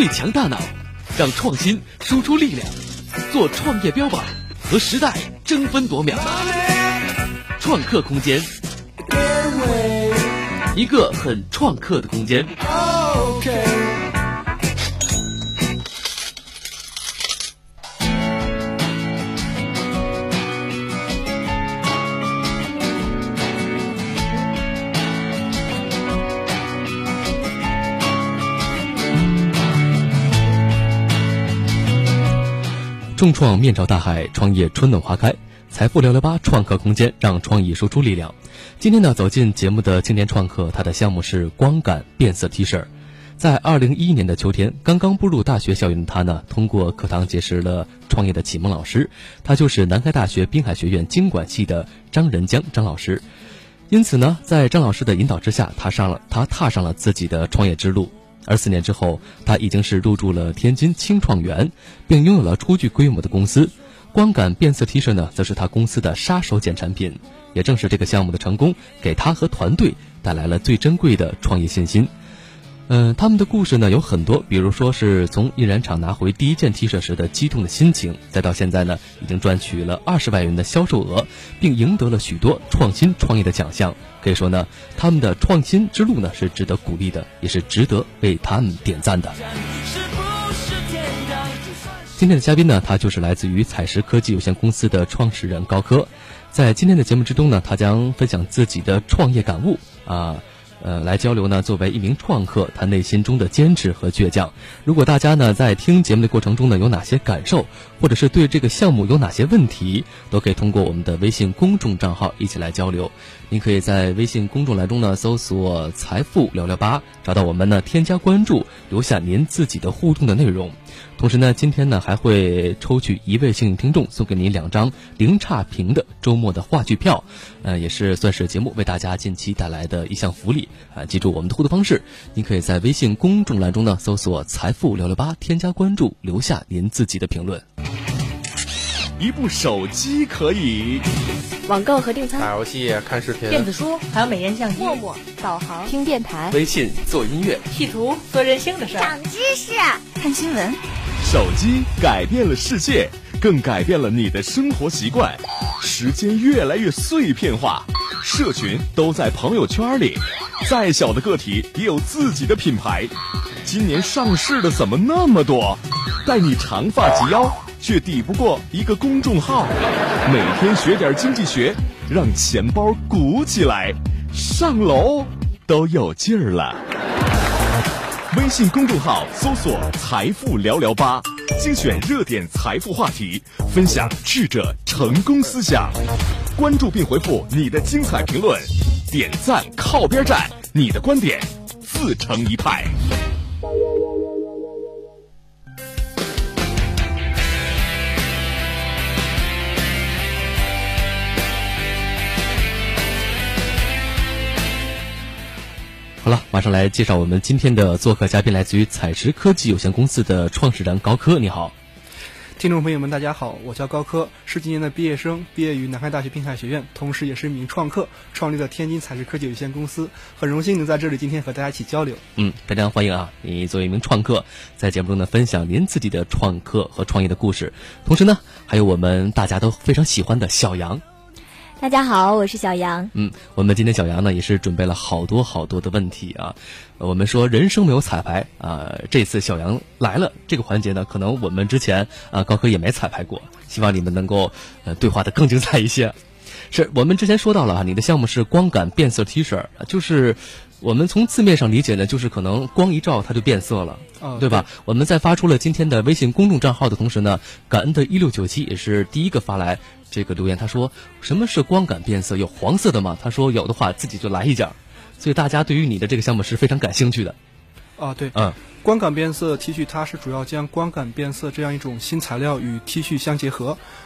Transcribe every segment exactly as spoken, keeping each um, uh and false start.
最强大脑，让创新输出力量，做创业标榜，和时代争分夺秒。创客空间，一个很创客的空间。众创面朝大海，创业春暖花开。财富聊聊吧，创客空间，让创意输出力量。今天呢，走进节目的青年创客，他的项目是光感变色 T 恤。在二零一一年的秋天，刚刚步入大学校园的他呢，通过课堂结识了创业的启蒙老师，他就是南开大学滨海学院经管系的张仁江张老师。因此呢，在张老师的引导之下，他上了他踏上了自己的创业之路。而四年之后，他已经是入驻了天津青创园，并拥有了初具规模的公司。光感变色 T 恤呢，则是他公司的杀手锏产品。也正是这个项目的成功，给他和团队带来了最珍贵的创业信心。嗯、呃，他们的故事呢有很多，比如说是从印染厂拿回第一件 T 恤时的激动的心情，再到现在呢已经赚取了二十万元的销售额，并赢得了许多创新创业的奖项。可以说呢，他们的创新之路呢是值得鼓励的，也是值得为他们点赞的。今天的嘉宾呢，他就是来自于采石科技有限公司的创始人高科。在今天的节目之中呢，他将分享自己的创业感悟啊。呃，来交流呢，作为一名创客，他内心中的坚持和倔强。如果大家呢在听节目的过程中呢有哪些感受，或者是对这个项目有哪些问题，都可以通过我们的微信公众账号一起来交流。您可以在微信公众栏中呢搜索财富聊聊吧，找到我们呢添加关注，留下您自己的互动的内容。同时呢，今天呢还会抽取一位幸运听众，送给您两张零差评的周末的话剧票，呃，也是算是节目为大家近期带来的一项福利啊、呃！记住我们的互动方式，您可以在微信公众栏中呢搜索财富聊聊吧，添加关注，留下您自己的评论。 一部手机可以网购和订餐、 打游戏、看视频、 电子书，还有美颜相机、 陌陌、导航、听电台、 微信做音乐、 P 图做任性的事儿、 长知识、看新闻。 手机改变了世界，更改变了你的生活习惯。时间越来越碎片化，社群都在朋友圈里，再小的个体也有自己的品牌。今年上市的怎么那么多？待你长发及腰，却抵不过一个公众号。每天学点经济学，让钱包鼓起来，上楼都有劲儿了。微信公众号搜索财富聊聊吧，精选热点财富话题，分享智者成功思想。关注并回复你的精彩评论，点赞靠边站，你的观点自成一派。 好了，马上来介绍我们今天的做客嘉宾，来自于采石科技有限公司的创始人高科。你好。 听众朋友们大家好，我叫高科，是今年的毕业生，毕业于南开大学滨海学院，同时也是一名创客，创立了天津采石科技有限公司，很荣幸能在这里今天和大家一起交流。 嗯，非常欢迎啊！你作为一名创客，在节目中呢分享您自己的创客和创业的故事，同时呢还有我们大家都非常喜欢的小杨。 大家好，我是小杨。 嗯，我们今天小杨呢也是准备了好多好多的问题啊。我们说人生没有彩排啊，这次小杨来了，这个环节呢，可能我们之前啊高科也没彩排过，希望你们能够呃对话的更精彩一些。是我们之前说到了啊，你的项目是光感变色 T 恤，就是我们从字面上理解呢，就是可能光一照它就变色了， 哦、 对吧？对，我们在发出了今天的微信公众账号的同时呢，感恩的一六九七也是第一个发来这个留言，他说什么是光感变色？有黄色的吗？他说有的话自己就来一件，所以大家对于你的这个项目是非常感兴趣的。 啊，对， 嗯， 光感变色 T 恤它是主要将光感变色这样一种新材料与 T 恤相结合。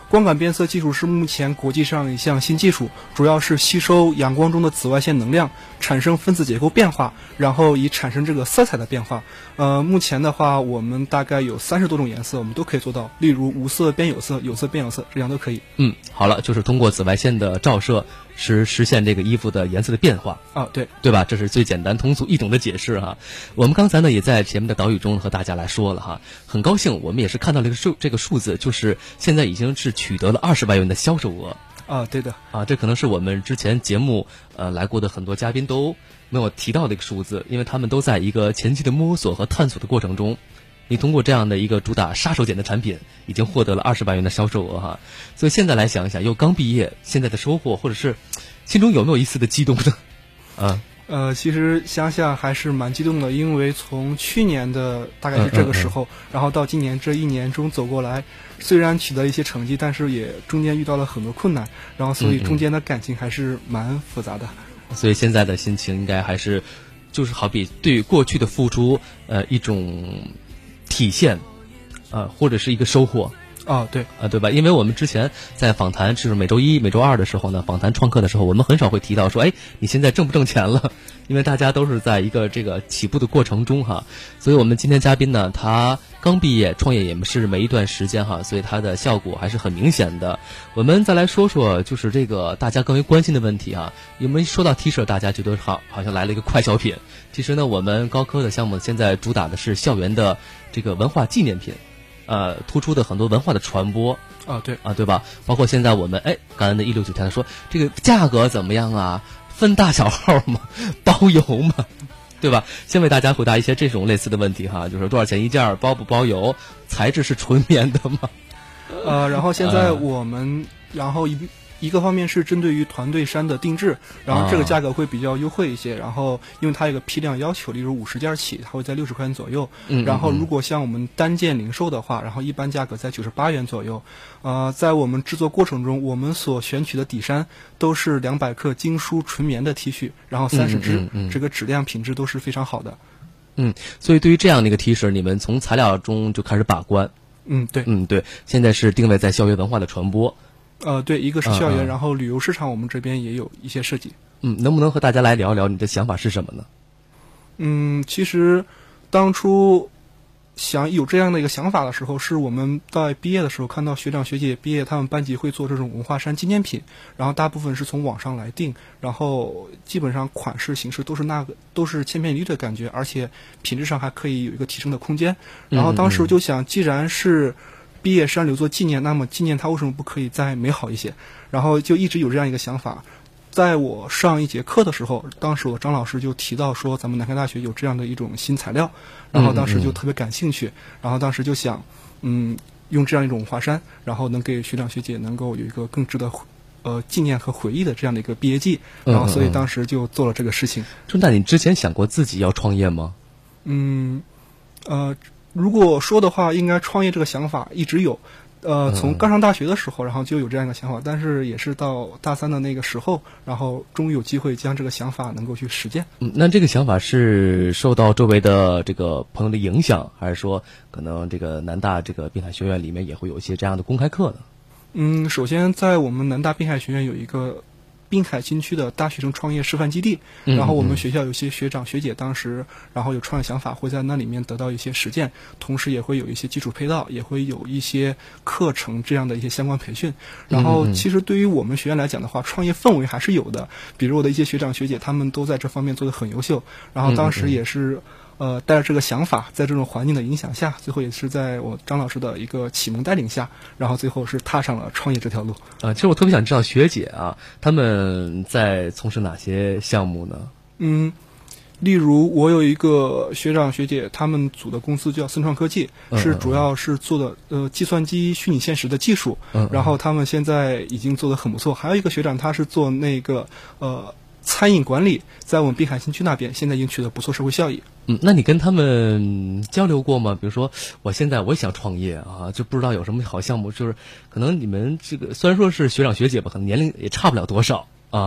光感变色技术是目前国际上一项新技术，主要是吸收阳光中的紫外线能量，产生分子结构变化，然后以产生这个色彩的变化。呃，目前的话，我们大概有三十多种颜色，我们都可以做到，例如无色变有色、有色变有色，这样都可以。 嗯，好了，就是通过紫外线的照射，实实现这个衣服的颜色的变化。 啊，对， 对吧？这是最简单、通俗易懂的解释哈。我们刚才呢也在前面的导语中和大家来说了哈，很高兴我们也是看到了这个数这个数字，就是现在已经是取得了二十万元的销售额。 啊，对的， 啊，这可能是我们之前节目呃来过的很多嘉宾都没有提到的一个数字，因为他们都在一个前期的摸索和探索的过程中。你通过这样的一个主打杀手锏的产品，已经获得了二十万元的销售额哈。所以现在来想一想，又刚毕业，现在的收获，或者是心中有没有一丝的激动呢？啊。 呃，其实想想还是蛮激动的，因为从去年的大概是这个时候，嗯嗯嗯然后到今年这一年中走过来，虽然取得一些成绩，但是也中间遇到了很多困难，然后所以中间的感情还是蛮复杂的。 嗯嗯所以现在的心情应该还是，就是好比对过去的付出，呃，一种体现，呃，或者是一个收获。 哦，对， 啊，对吧？因为我们之前在访谈，就是每周一、每周二的时候呢，访谈创客的时候，我们很少会提到说，哎，你现在挣不挣钱了？因为大家都是在一个这个起步的过程中哈。所以我们今天嘉宾呢，他刚毕业，创业也是没一段时间哈，所以他的效果还是很明显的。我们再来说说，就是这个大家更为关心的问题哈。有没有说到 T 恤，大家觉得好，好像来了一个快消品。其实呢，我们高科的项目现在主打的是校园的这个文化纪念品。呃，突出的很多文化的传播啊，对啊，对吧？包括现在我们哎，感恩的一六九天说这个价格怎么样啊？分大小号吗？包邮吗？对吧？先为大家回答一些这种类似的问题哈，就是多少钱一件，包不包邮？材质是纯棉的吗？ 呃，然后现在我们，然后一。一个方面是针对于团队衫的定制，然后这个价格会比较优惠一些，然后因为它有个批量要求，例如五十件起，它会在六十块钱左右。嗯，然后如果像我们单件零售的话，然后一般价格在九十八元左右。呃，在我们制作过程中，我们所选取的底衫都是两百克精梳纯棉的 T 恤，然后三十支，嗯嗯嗯，这个质量品质都是非常好的。 嗯，所以对于这样的一个 T 恤，你们从材料中就开始把关。 嗯，对， 嗯对，现在是定位在校园文化的传播。 呃，对，一个是校园， 嗯嗯然后旅游市场我们这边也有一些设计。 嗯，能不能和大家来聊聊你的想法是什么呢？ 嗯，其实当初想有这样的一个想法的时候，是我们在毕业的时候看到学长学姐毕业，他们班级会做这种文化衫纪念品，然后大部分是从网上来订，然后基本上款式形式都是那个都是千篇一律的感觉，而且品质上还可以有一个提升的空间。然后当时我就想，既然是毕业衫留作纪念，那么纪念它为什么不可以再美好一些？然后就一直有这样一个想法。在我上一节课的时候，当时我张老师就提到说，咱们南开大学有这样的一种新材料，然后当时就特别感兴趣，然后当时就想，嗯，用这样一种文化衫，然后能给学长学姐能够有一个更值得呃纪念和回忆的这样的一个毕业季，然后所以当时就做了这个事情。 春蛋，你之前想过自己要创业吗？ 嗯，呃。如果说的话，应该创业这个想法一直有，呃，从刚上大学的时候，然后就有这样一个想法，但是也是到大三的那个时候，然后终于有机会将这个想法能够去实践。 嗯，那这个想法是受到周围的这个朋友的影响，还是说可能这个南大这个滨海学院里面也会有一些这样的公开课呢？ 嗯，首先在我们南大滨海学院有一个滨海新区的大学生创业示范基地，然后我们学校有些学长学姐当时然后有创业想法，会在那里面得到一些实践，同时也会有一些基础配套，也会有一些课程这样的一些相关培训。然后其实对于我们学院来讲的话，创业氛围还是有的，比如我的一些学长学姐他们都在这方面做得很优秀，然后当时也是呃，带着这个想法，在这种环境的影响下，最后也是在我张老师的一个启蒙带领下，然后最后是踏上了创业这条路。 啊、呃，其实我特别想知道学姐啊，他们在从事哪些项目呢？ 嗯，例如我有一个学长学姐，他们组的公司叫森创科技， 嗯、 是主要是做的呃计算机虚拟现实的技术， 嗯、 然后他们现在已经做得很不错。还有一个学长，他是做那个呃餐饮管理，在我们滨海新区那边，现在已经取得不错社会效益。 嗯，那你跟他们交流过吗？比如说，我现在我也想创业啊，就不知道有什么好项目，就是可能你们这个虽然说是学长学姐吧，可能年龄也差不了多少啊。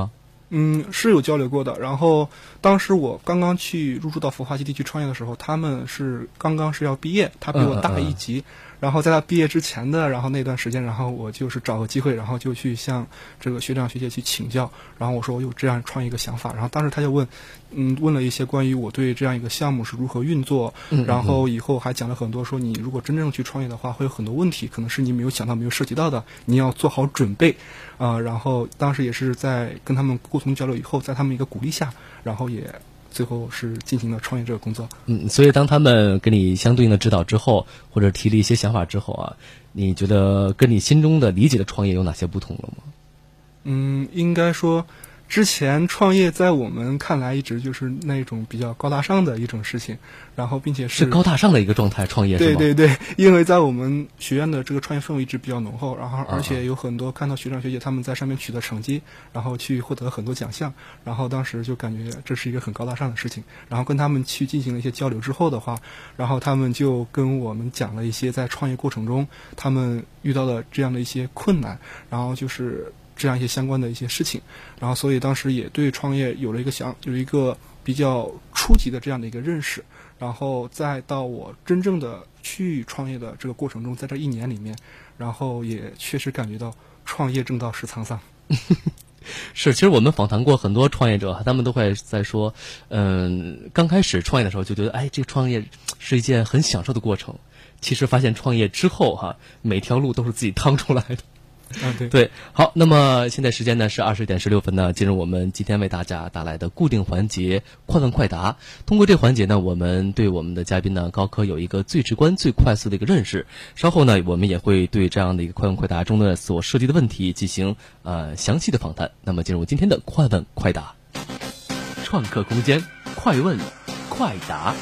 嗯，是有交流过的。然后当时我刚刚去入驻到孵化基地去创业的时候，他们是刚刚是要毕业，他比我大一级。嗯嗯嗯然后在他毕业之前的，然后那段时间，然后我就是找个机会，然后就去向这个学长学姐去请教。然后我说我有这样创业一个想法，然后当时他就问，嗯，问了一些关于我对这样一个项目是如何运作， 嗯嗯然后以后还讲了很多，说你如果真正去创业的话，会有很多问题，可能是你没有想到、没有涉及到的，你要做好准备啊、呃。然后当时也是在跟他们沟通交流以后，在他们一个鼓励下，然后也。最后是进行了创业这个工作。 嗯，所以当他们给你相对应的指导之后，或者提了一些想法之后啊，你觉得跟你心中的理解的创业有哪些不同了吗？ 嗯，应该说之前创业在我们看来一直就是那种比较高大上的一种事情，然后并且是是高大上的一个状态创业是吗？ 对对对，因为在我们学院的这个创业氛围一直比较浓厚，然后而且有很多看到学长学姐他们在上面取得成绩，然后去获得很多奖项，然后当时就感觉这是一个很高大上的事情，然后跟他们去进行了一些交流之后的话，然后他们就跟我们讲了一些在创业过程中他们遇到的这样的一些困难，然后就是这样一些相关的一些事情，然后所以当时也对创业有了一个想有一个比较初级的这样的一个认识，然后再到我真正的去创业的这个过程中，在这一年里面，然后也确实感觉到创业正道是沧桑。 是，其实我们访谈过很多创业者，他们都会在说，嗯，刚开始创业的时候就觉得，哎，这创业是一件很享受的过程。其实发现创业之后哈，每条路都是自己趟出来的。 啊，对对，好，那么现在时间呢是二十点十六分呢，进入我们今天为大家带来的固定环节“快问快答”。通过这个环节呢，我们对我们的嘉宾呢高科有一个最直观、最快速的一个认识。稍后呢，我们也会对这样的一个“快问快答”中的所涉及的问题进行呃详细的访谈。那么进入今天的“快问快答”，创客空间，快问快答。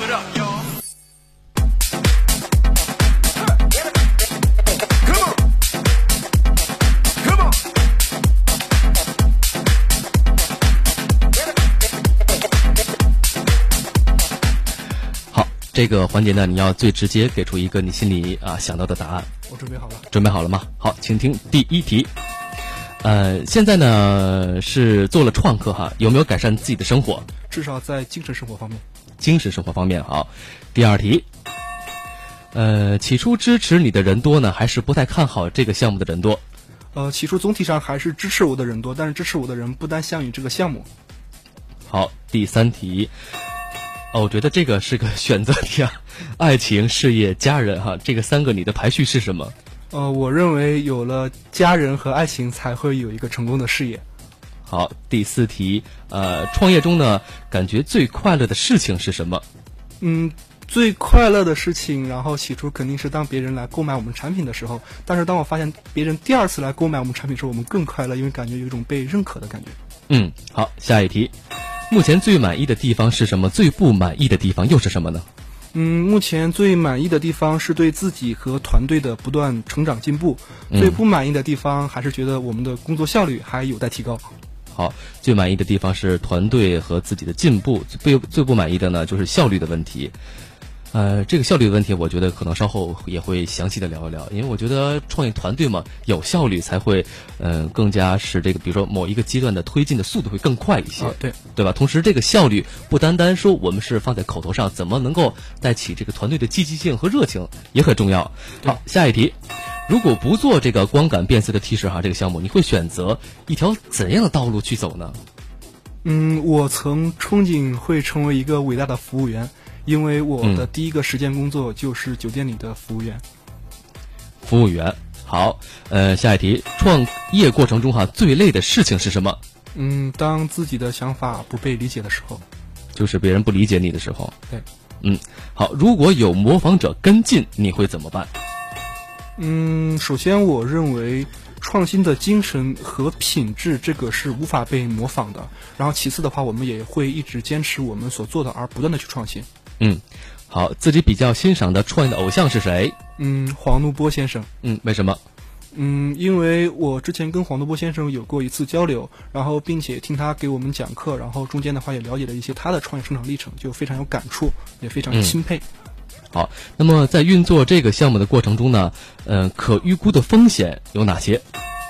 这个环节呢，你要最直接给出一个你心里啊想到的答案。 我准备好了。 准备好了吗？好，请听第一题。呃，现在呢是做了创客哈，有没有改善自己的生活？ 至少在精神生活方面。 精神生活方面好。第二题。呃，起初支持你的人多呢，还是不太看好这个项目的人多？ 呃，起初总体上还是支持我的人多，但是支持我的人不单向于这个项目。 好，第三题。哦，我觉得这个是个选择题啊，爱情、事业、家人哈，这个三个你的排序是什么？ 呃，我认为有了家人和爱情，才会有一个成功的事业。 好，第四题，呃，创业中呢，感觉最快乐的事情是什么？ 嗯，最快乐的事情，然后起初肯定是当别人来购买我们产品的时候，但是当我发现别人第二次来购买我们产品的时候，我们更快乐，因为感觉有一种被认可的感觉。 嗯，好，下一题。目前最满意的地方是什么？最不满意的地方又是什么呢？ 嗯，目前最满意的地方是对自己和团队的不断成长进步， 嗯、 最不满意的地方还是觉得我们的工作效率还有待提高。 好，最满意的地方是团队和自己的进步，最最不满意的呢就是效率的问题。呃，这个效率的问题，我觉得可能稍后也会详细的聊一聊，因为我觉得创业团队嘛，有效率才会，嗯、呃，更加使这个，比如说某一个阶段的推进的速度会更快一些， 啊、对对吧？同时，这个效率不单单说我们是放在口头上，怎么能够带起这个团队的积极性和热情也很重要。好，下一题，如果不做这个光感变色的 T 恤哈这个项目，你会选择一条怎样的道路去走呢？ 嗯，我曾憧憬会成为一个伟大的服务员。因为我的第一个实践工作就是酒店里的服务员。 服务员，好，呃，下一题，创业过程中哈最累的事情是什么？ 嗯，当自己的想法不被理解的时候， 就是别人不理解你的时候。 对， 嗯，好，如果有模仿者跟进，你会怎么办？ 嗯，首先我认为创新的精神和品质，这个是无法被模仿的。然后其次的话，我们也会一直坚持我们所做的，而不断的去创新。 嗯，好，自己比较欣赏的创业的偶像是谁？ 嗯，黄怒波先生。 嗯，为什么？ 嗯，因为我之前跟黄怒波先生有过一次交流，然后并且听他给我们讲课，然后中间的话也了解了一些他的创业生长历程，就非常有感触，也非常钦佩。 嗯、好，那么在运作这个项目的过程中呢，呃，可预估的风险有哪些？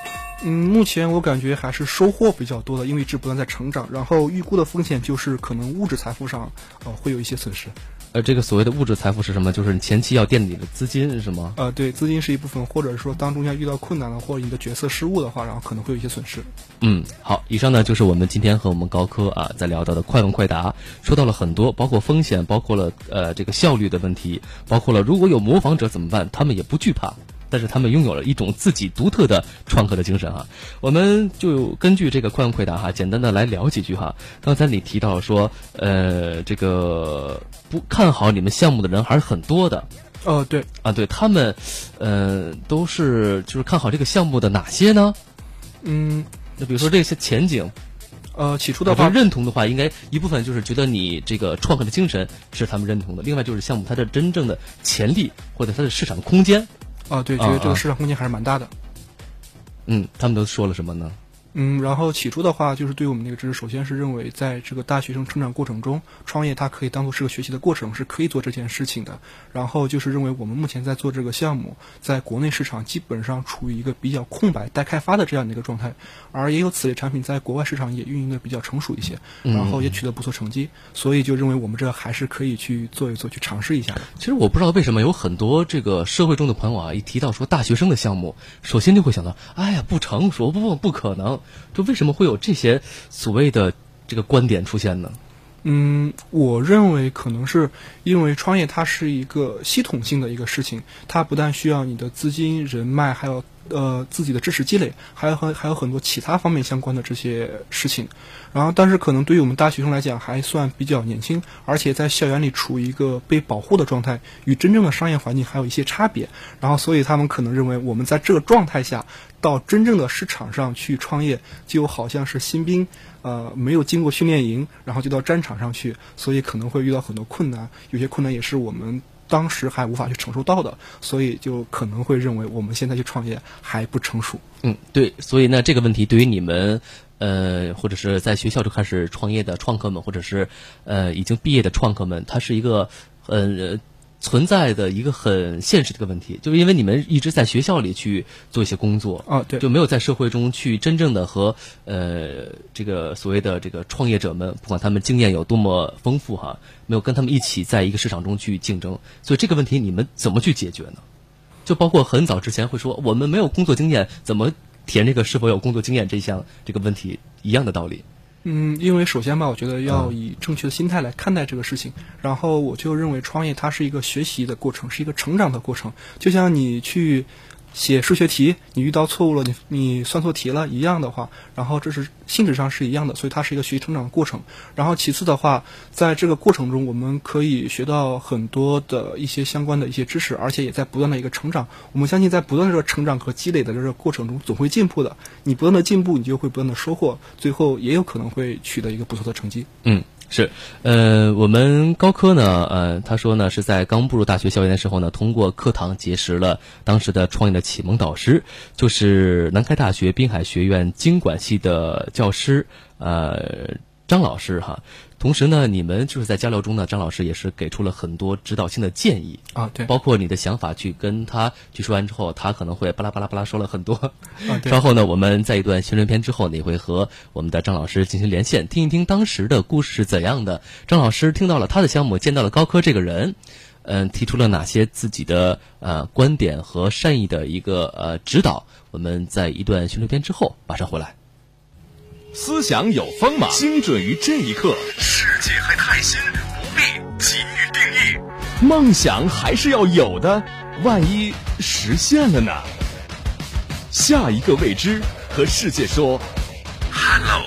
嗯，目前我感觉还是收获比较多的，因为一直不断在成长。然后预估的风险就是可能物质财富上，呃，会有一些损失。 呃，这个所谓的物质财富是什么？就是你前期要垫你的资金是吗？ 呃，对，资金是一部分，或者说当中间遇到困难了，或者你的决策失误的话，然后可能会有一些损失。 嗯，好，以上呢就是我们今天和我们高科啊在聊到的快问快答，说到了很多，包括风险，包括了呃这个效率的问题，包括了如果有模仿者怎么办，他们也不惧怕。但是他们拥有了一种自己独特的创客的精神哈，我们就根据这个快问快答哈，简单的来聊几句哈。刚才你提到说，呃，这个不看好你们项目的人还是很多的。 哦，对啊，对他们，呃，都是就是看好这个项目的哪些呢？ 嗯， 那比如说这些前景。 呃，起初的话， 认同的话，应该一部分就是觉得你这个创客的精神是他们认同的，另外就是项目它的真正的潜力或者它的市场空间。 啊，对，觉得这个市场空间还是蛮大的。 嗯，他们都说了什么呢？ 嗯，然后起初的话，就是对我们那个知识，首先是认为在这个大学生成长过程中，创业它可以当做是个学习的过程，是可以做这件事情的。然后就是认为我们目前在做这个项目，在国内市场基本上处于一个比较空白、待开发的这样的一个状态，而也有此类产品在国外市场也运营的比较成熟一些，然后也取得不错成绩，所以就认为我们这还是可以去做一做，去尝试一下的。 其实我不知道为什么有很多这个社会中的朋友啊，一提到说大学生的项目，首先就会想到，哎呀，不成熟，不不不可能。就为什么会有这些所谓的这个观点出现呢？ 嗯，我认为可能是因为创业它是一个系统性的一个事情，它不但需要你的资金、人脉，还有呃自己的知识积累，还有很还有很多其他方面相关的这些事情。然后，但是可能对于我们大学生来讲，还算比较年轻，而且在校园里处于一个被保护的状态，与真正的商业环境还有一些差别。然后，所以他们可能认为，我们在这个状态下到真正的市场上去创业，就好像是新兵，呃，没有经过训练营，然后就到战场上去，所以可能会遇到很多困难，有些困难也是我们当时还无法去承受到的，所以就可能会认为我们现在去创业还不成熟。 嗯，对，所以呢，这个问题对于你们，呃，或者是在学校就开始创业的创客们，或者是呃已经毕业的创客们，它是一个呃存在的一个很现实的一个问题，就是因为你们一直在学校里去做一些工作啊，对， 就没有在社会中去真正的和呃这个所谓的这个创业者们，不管他们经验有多么丰富哈，没有跟他们一起在一个市场中去竞争，所以这个问题你们怎么去解决呢？就包括很早之前会说我们没有工作经验，怎么填这个是否有工作经验这项这个问题一样的道理。 嗯，因为首先吧，我觉得要以正确的心态来看待这个事情。嗯、然后我就认为创业它是一个学习的过程，是一个成长的过程。就像你去写数学题，你遇到错误了，你你算错题了一样的话，然后这是性质上是一样的，所以它是一个学习成长的过程。然后其次的话，在这个过程中，我们可以学到很多的一些相关的一些知识，而且也在不断的一个成长。我们相信，在不断的这个成长和积累的这个过程中，总会进步的。你不断的进步，你就会不断的收获，最后也有可能会取得一个不错的成绩。 嗯。是，呃，我们高科呢，呃，他说呢是在刚步入大学校园的时候呢，通过课堂结识了当时的创业的启蒙导师，就是南开大学滨海学院经管系的教师，呃，张老师哈。同时呢，你们就是在交流中呢，张老师也是给出了很多指导性的建议啊，对， 包括你的想法去跟他去说完之后，他可能会巴拉巴拉巴拉说了很多。 啊，对。 稍后呢，我们在一段宣传片之后呢，也会和我们的张老师进行连线，听一听当时的故事是怎样的。张老师听到了他的项目，见到了高科这个人，嗯，提出了哪些自己的呃观点和善意的一个呃指导。我们在一段宣传片之后马上回来。 思想有锋芒，精准于这一刻。世界还太新，不必急于定义。梦想还是要有的，万一实现了呢？下一个未知，和世界说 “Hello”。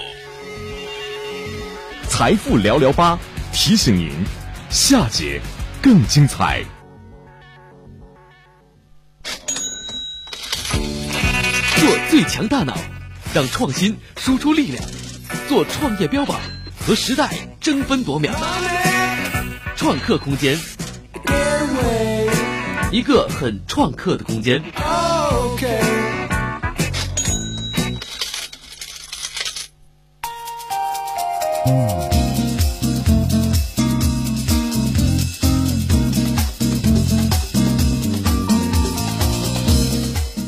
财富聊聊吧，提醒您，下节更精彩。 做最强大脑，让创新输出力量，做创业标榜，和时代争分夺秒。创客空间，一个很创客的空间。好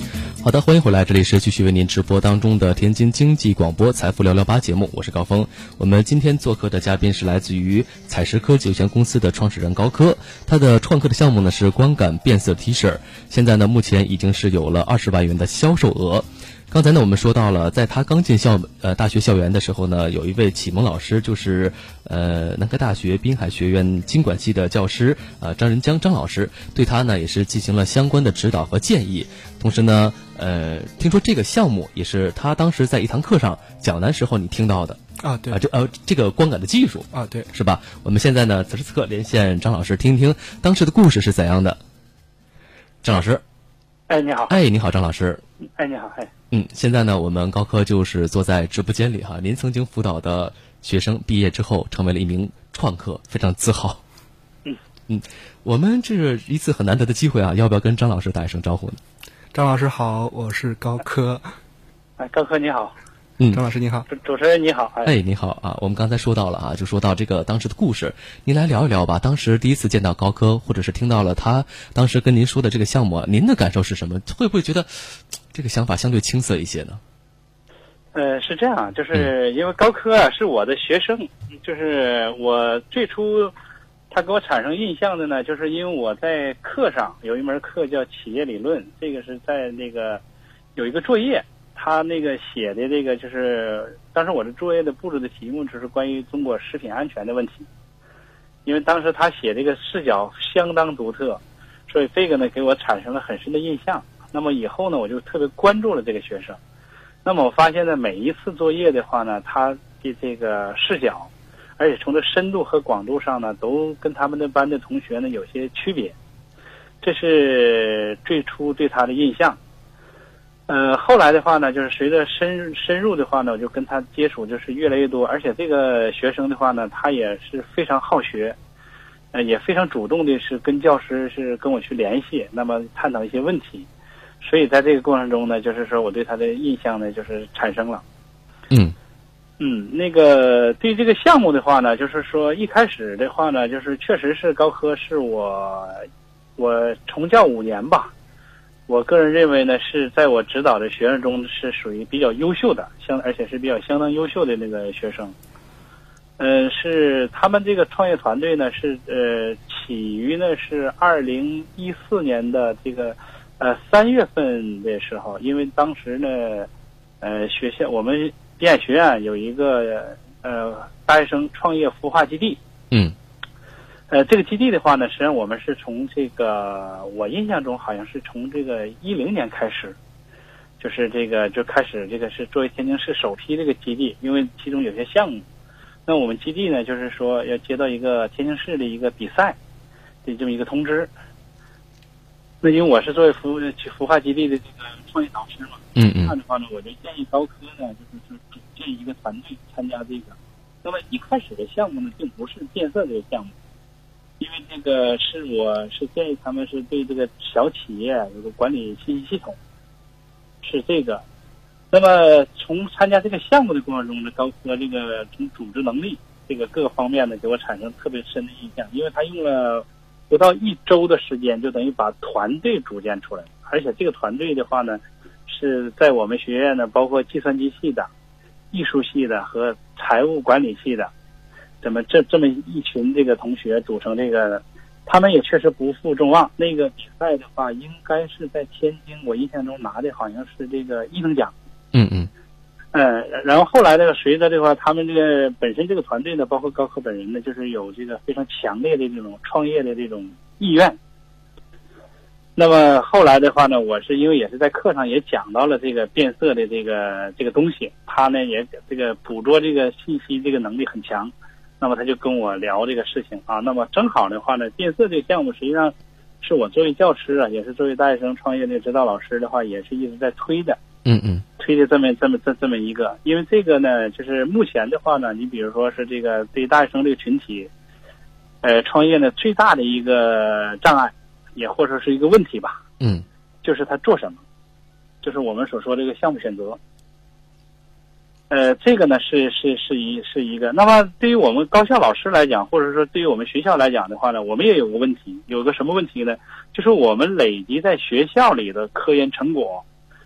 好的，欢迎回来，这里是继续为您直播当中的天津经济广播财富聊聊吧节目，我是高峰。我们今天做客的嘉宾是来自于采石科技有限公司的创始人高科，他的创客的项目呢是光感变色 T 恤，现在呢目前已经是有了二十万元的销售额。刚才呢，我们说到了，在他刚进校呃大学校园的时候呢，有一位启蒙老师，就是呃南开大学滨海学院经管系的教师呃张仁江张老师，对他呢也是进行了相关的指导和建议。同时呢，呃，听说这个项目也是他当时在一堂课上讲的时候你听到的啊，对啊，这呃这个光感的技术啊，对， 是吧？我们现在呢，此时此刻连线张老师，听一听当时的故事是怎样的。张老师， 哎，你好， 哎，你好，张老师， 哎，你好，哎。 嗯，现在呢，我们高科就是坐在直播间里哈。您曾经辅导的学生毕业之后成为了一名创客，非常自豪。 嗯嗯，我们这是一次很难得的机会啊，要不要跟张老师打一声招呼呢？ 张老师好，我是高科。 哎，高科你好。 嗯， 张老师你好。 主主持人你好。哎， 哎你好啊，我们刚才说到了啊，就说到这个当时的故事，您来聊一聊吧。当时第一次见到高科，或者是听到了他当时跟您说的这个项目，您的感受是什么？会不会觉得这个想法相对青涩一些呢？ 呃，是这样，就是因为高科啊是我的学生，就是我最初他给我产生印象的呢，就是因为我在课上有一门课叫企业理论，这个是在那个有一个作业，他那个写的这个就是当时我的作业的布置的题目就是关于中国食品安全的问题，因为当时他写这个视角相当独特，所以这个呢给我产生了很深的印象。那么以后呢，我就特别关注了这个学生。那么我发现呢，每一次作业的话呢，他的这个视角，而且从这深度和广度上呢，都跟他们的班的同学呢有些区别。这是最初对他的印象。呃，后来的话呢，就是随着深深入的话呢，我就跟他接触就是越来越多，而且这个学生的话呢，他也是非常好学，呃，也非常主动的是跟教师是跟我去联系，那么探讨一些问题。所以在这个过程中呢，就是说我对他的印象呢，就是产生了。 嗯嗯，那个对这个项目的话呢，就是说一开始的话呢，就是确实是高科是我我从教五年吧，我个人认为呢是在我指导的学生中是属于比较优秀的，相而且是比较相当优秀的那个学生。呃，是他们这个创业团队呢是呃起于呢是二零一四年的这个。呃，三月份的时候，因为当时呢，呃，学校我们滨海学院有一个呃大学生创业孵化基地。 嗯。 呃，这个基地的话呢，实际上我们是从这个，我印象中好像是从这个一零年开始，就是这个就开始这个是作为天津市首批这个基地，因为其中有些项目，那我们基地呢就是说要接到一个天津市的一个比赛的这么一个通知。那因为我是作为孵去孵化基地的这个创业导师嘛， 嗯嗯， 这样的话呢，我就建议高科呢，就是说组建一个团队参加这个。那么一开始的项目呢，并不是变色这个项目，因为这个是我是建议他们是对这个小企业有个管理信息系统，是这个。那么从参加这个项目的过程中呢，高科这个从组织能力这个各个方面呢，给我产生特别深的印象，因为他用了不到一周的时间，就等于把团队组建出来，而且这个团队的话呢，是在我们学院呢，包括计算机系的、艺术系的和财务管理系的，怎么这这么一群这个同学组成这个，他们也确实不负众望。那个比赛的话，应该是在天津，我印象中拿的好像是这个一等奖。 嗯嗯。 嗯，然后后来呢，随着这个他们这个本身这个团队呢，包括高科本人呢，就是有这个非常强烈的这种创业的这种意愿。那么后来的话呢，我是因为也是在课上也讲到了这个变色的这个这个东西，他呢也这个捕捉这个信息这个能力很强，那么他就跟我聊这个事情啊。那么正好的话呢，变色这个项目实际上是我作为教师啊，也是作为大学生创业的指导老师的话，也是一直在推的。 嗯嗯， 推的这么这么这这么一个，因为这个呢，就是目前的话呢，你比如说是这个对大学生这个群体，呃，创业呢最大的一个障碍，也或者说是一个问题吧， 嗯， 就是他做什么，就是我们所说这个项目选择。呃，这个呢是是是一是一个。那么对于我们高校老师来讲，或者说对于我们学校来讲的话呢，我们也有个问题，有个什么问题呢？就是我们累积在学校里的科研成果。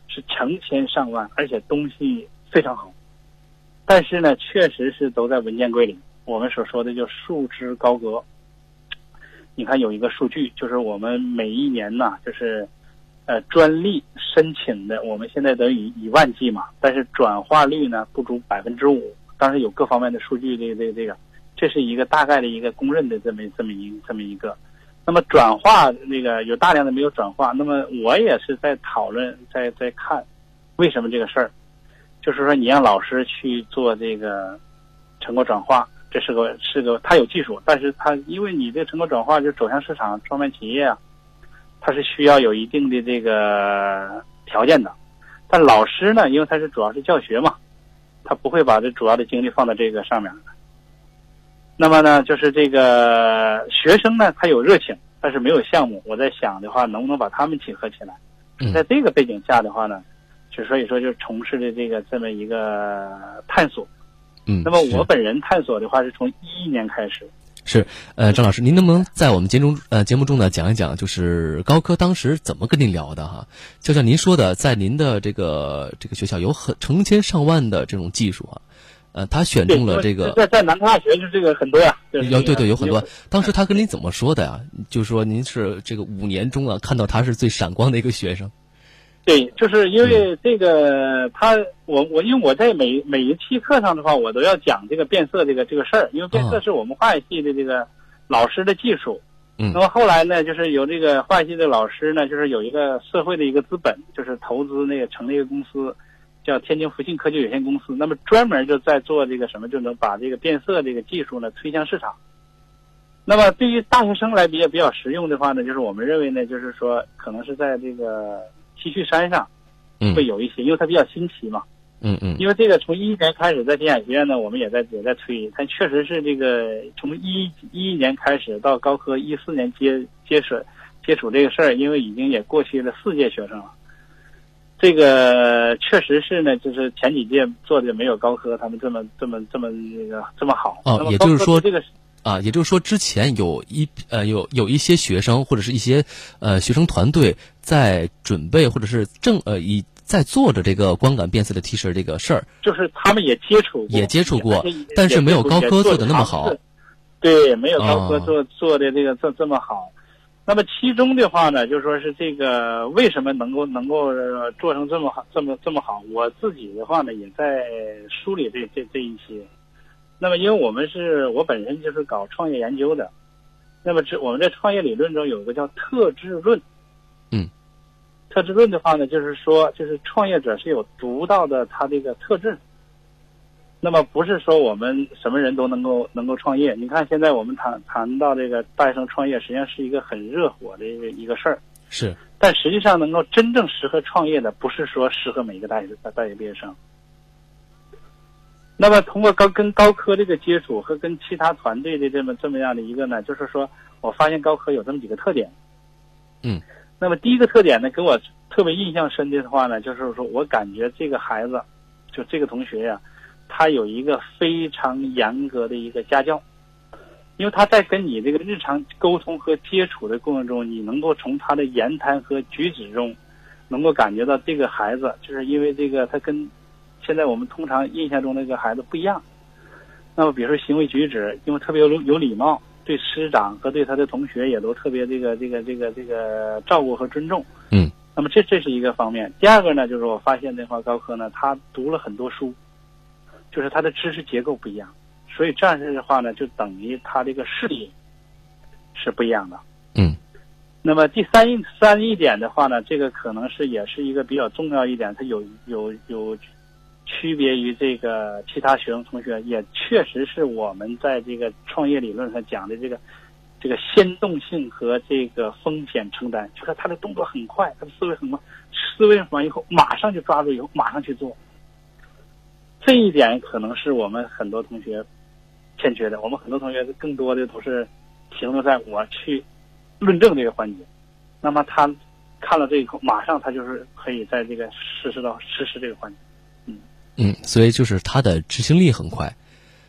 是成千上万，而且东西非常好。但是呢，确实是都在文件柜里。我们所说的就束之高阁。你看有一个数据，就是我们每一年呢，就是呃专利申请的，我们现在都以以万计嘛，但是转化率呢不足百分之五。当然有各方面的数据，这个这个这个，这是一个大概的一个公认的这么这么一这么一个。那么转化那个有大量的没有转化，那么我也是在讨论，在在看为什么这个事儿，就是说你让老师去做这个成果转化，这是个是个他有技术，但是他因为你这成果转化就走向市场创办企业啊，它是需要有一定的这个条件的。但老师呢，因为他是主要是教学嘛，他不会把这主要的精力放在这个上面。那么呢，就是这个学生呢，他有热情，但是没有项目。我在想的话，能不能把他们结合起来？在这个背景下的话呢，就所以说就从事的这个这么一个探索。 嗯， 那么我本人探索的话是从一一年开始。 是，呃，张老师，您能不能在我们节目中呃节目中呢讲一讲，就是高科当时怎么跟您聊的哈？就像您说的，在您的这个这个学校有很成千上万的这种技术啊。呃，他选中了这个， 在在南科大学就这个很多呀、啊， 有、这个、对对有很多。当时他跟您怎么说的呀？就是说您是这个五年中啊，看到他是最闪光的一个学生。 对，就是因为这个、嗯、他，我我因为我在每每一期课上的话，我都要讲这个变色这个这个事儿，因为变色是我们化学系的这个老师的技术。 嗯。 那么后来呢，就是有这个化学系的老师呢，就是有一个社会的一个资本，就是投资那个成立一个公司。叫天津福信科技有限公司，那么专门就在做这个什么，就能把这个变色这个技术呢推向市场。那么对于大学生来比较比较实用的话呢，就是我们认为呢，就是说可能是在这个西区山上会有一些，嗯、因为它比较新奇嘛。 嗯嗯。 因为这个从一一年开始在天海学院呢，我们也在也在推，但确实是这个从一一一年开始到高科一四年接接触接触这个事儿，因为已经也过去了四届学生了。这个确实是呢，就是前几届做的没有高科他们这么这么这么那个这么好。 哦，也就是说这个啊，也就是说之前有一呃有有一些学生或者是一些呃学生团队在准备或者是正呃以在做着这个光感变色的 T 恤这个事儿， 就是他们也接触过， 也接触过，但是没有高科做的那么好。 对，没有高科做、哦、做的这个这这么好。那么其中的话呢，就说是这个为什么能够能够做成这么好这么这么好？我自己的话呢，也在梳理这这这一些。那么因为我们是我本身就是搞创业研究的，那么这我们在创业理论中有一个叫特质论。 嗯， 特质论的话呢，就是说就是创业者是有独到的他这个特质。那么不是说我们什么人都能够能够创业。你看现在我们谈谈到这个大学生创业，实际上是一个很热火的一个一个事儿。 是。 但实际上能够真正适合创业的，不是说适合每一个大学大学毕业生。那么通过高跟高科这个接触和跟其他团队的这么这么样的一个呢，就是说我发现高科有这么几个特点。 嗯。 那么第一个特点呢，给我特别印象深的话呢，就是说我感觉这个孩子，就这个同学呀、啊。他有一个非常严格的一个家教，因为他在跟你这个日常沟通和接触的过程中，你能够从他的言谈和举止中，能够感觉到这个孩子，就是因为这个他跟现在我们通常印象中那个孩子不一样。那么比如说行为举止，因为特别有有礼貌，对师长和对他的同学也都特别这个这个这个这个照顾和尊重。 嗯。 那么这这是一个方面。第二个呢，就是我发现的话，高科呢，他读了很多书。就是他的知识结构不一样，所以这样的话呢，就等于他这个视野是不一样的。 嗯。 那么第三一三一点的话呢，这个可能是也是一个比较重要一点，它有有有区别于这个其他学生同学，也确实是我们在这个创业理论上讲的这个这个先动性和这个风险承担，就是他的动作很快，他的思维很快，思维完以后马上就抓住以后马上去做。这一点可能是我们很多同学欠缺的，我们很多同学更多的都是停留在我去论证这个环节，那么他看了这一口，马上他就是可以在这个实施到实施这个环节。嗯嗯，所以就是他的执行力很快。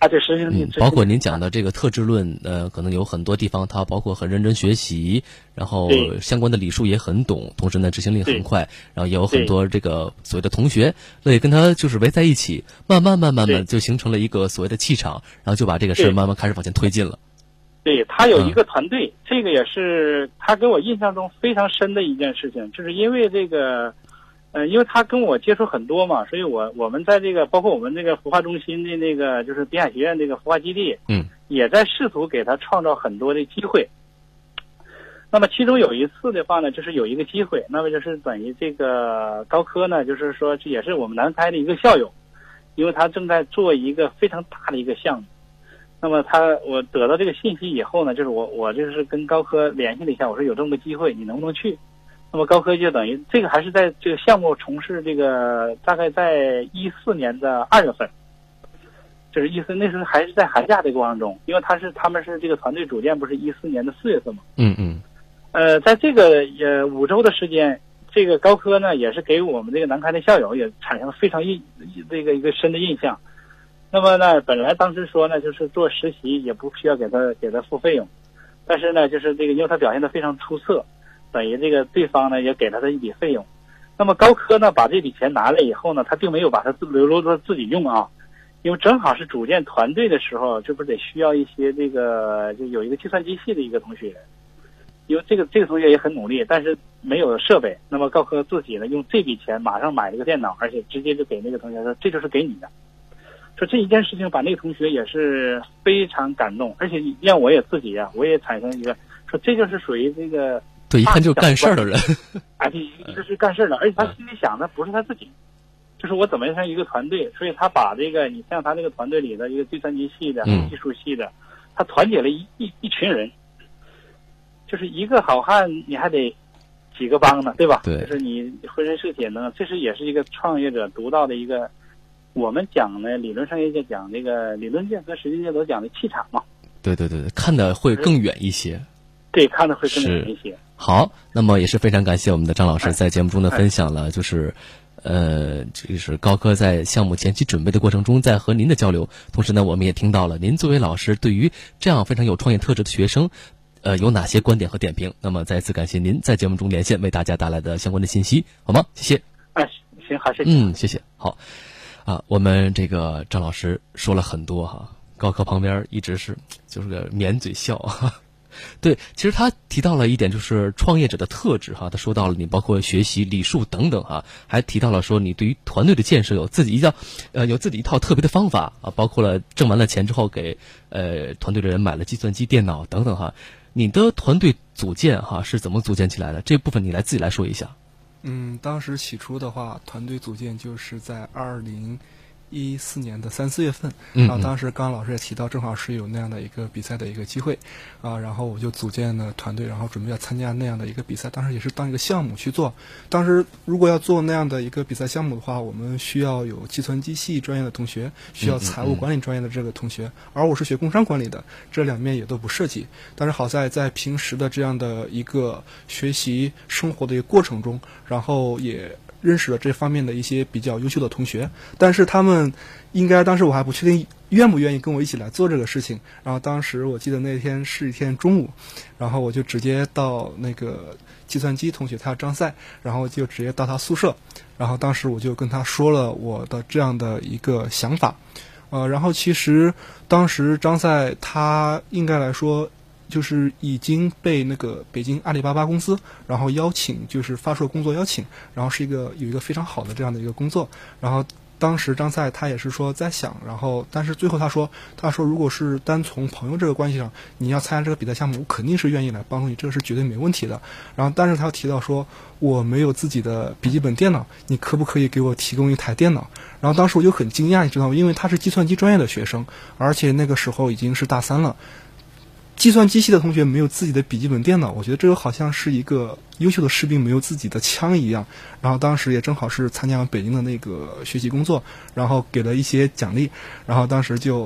啊，对，实行性、 嗯，包括您讲的这个特质论，呃，可能有很多地方它包括很认真学习，然后相关的礼数也很懂，同时呢执行力很快，然后也有很多这个所谓的同学乐意跟他就是围在一起，慢慢慢慢慢就形成了一个所谓的气场，然后就把这个事慢慢开始往前推进了。 对，他有一个团队，嗯、这个也是他给我印象中非常深的一件事情，就是因为这个。呃，因为他跟我接触很多嘛，所以我我们在这个包括我们这个孵化中心的那个就是滨海学院这个孵化基地， 嗯， 也在试图给他创造很多的机会。那么其中有一次的话呢，就是有一个机会，那么就是等于这个高科呢，就是说这也是我们南开的一个校友，因为他正在做一个非常大的一个项目。那么他我得到这个信息以后呢，就是我我就是跟高科联系了一下，我说有这么个机会，你能不能去？那么高科就等于这个还是在这个项目从事这个大概在一四年的二月份，就是一四那时候还是在寒假的过程中，因为他是他们是这个团队组建不是一四年的四月份嘛， 嗯嗯， 呃，在这个呃五周的时间，这个高科呢也是给我们这个南开的校友也产生了非常印这个一个深的印象。那么呢，本来当时说呢就是做实习也不需要给他给他付费用，但是呢就是这个因为他表现得非常出色。等于这个对方呢也给了他一笔费用，那么高科呢把这笔钱拿来以后呢，他并没有把它留留着自己用啊，因为正好是组建团队的时候，这不是得需要一些这个就有一个计算机系的一个同学，因为这个这个同学也很努力，但是没有设备，那么高科自己呢用这笔钱马上买了个电脑，而且直接就给那个同学说这就是给你的。说这一件事情把那个同学也是非常感动，而且让我也自己啊我也产生一个说这就是属于这个。 对，一看就是干事儿的人， 啊，这这是干事儿的，而且他心里想的不是他自己，就是我怎么样一个团队，所以他把这个你像他那个团队里的一个计算机系的、技术系的，他团结了一一一群人，就是一个好汉你还得几个帮呢，对吧？ 对， 就是你浑身是铁能，这是也是一个创业者独到的一个，我们讲呢理论商业界讲这个理论界和实际界都讲的气场嘛。对对对对，看的会更远一些。 对，看的会更远一些。 好，那么也是非常感谢我们的张老师在节目中呢分享了，就是，呃，这是高科在项目前期准备的过程中，在和您的交流，同时呢，我们也听到了您作为老师对于这样非常有创业特质的学生，呃，有哪些观点和点评。那么再次感谢您在节目中连线为大家带来的相关的信息，好吗？谢谢。 哎，行，好，谢谢。 嗯，谢谢。好，啊，我们这个张老师说了很多哈，高科旁边一直是就是个抿嘴笑哈。对，其实他提到了一点，就是创业者的特质哈。他说到了你包括学习、礼数等等哈，还提到了说你对于团队的建设有自己一套，呃，有自己一套特别的方法啊。包括了挣完了钱之后给呃团队的人买了计算机、电脑等等哈。你的团队组建哈是怎么组建起来的？这部分你来自己来说一下。 嗯，当时起初的话，团队组建就是在二零一四年的三四月份，然后当时刚刚老师也提到，正好是有那样的一个比赛的一个机会，啊，然后我就组建了团队，然后准备要参加那样的一个比赛。当时也是当一个项目去做。当时如果要做那样的一个比赛项目的话，我们需要有计算机系专业的同学，需要财务管理专业的这个同学，而我是学工商管理的，这两面也都不涉及。但是好在在平时的这样的一个学习生活的一个过程中，然后也认识了这方面的一些比较优秀的同学，但是他们应该当时我还不确定愿不愿意跟我一起来做这个事情。然后当时我记得那天是一天中午，然后我就直接到那个计算机同学，他叫张赛，然后就直接到他宿舍，然后当时我就跟他说了我的这样的一个想法，呃，然后其实当时张赛他应该来说就是已经被那个北京阿里巴巴公司然后邀请，就是发出工作邀请，然后是一个有一个非常好的这样的一个工作。然后当时张赛他也是说在想，然后但是最后他说他说如果是单从朋友这个关系上，你要参加这个比赛项目，我肯定是愿意来帮助你，这个是绝对没问题的。然后但是他提到说我没有自己的笔记本电脑，你可不可以给我提供一台电脑？然后当时我就很惊讶，你知道吗？因为他是计算机专业的学生，而且那个时候已经是大三了，计算机系的同学没有自己的笔记本电脑，我觉得这个好像是一个优秀的士兵没有自己的枪一样。然后当时也正好是参加了北京的那个学习工作，然后给了一些奖励，然后当时就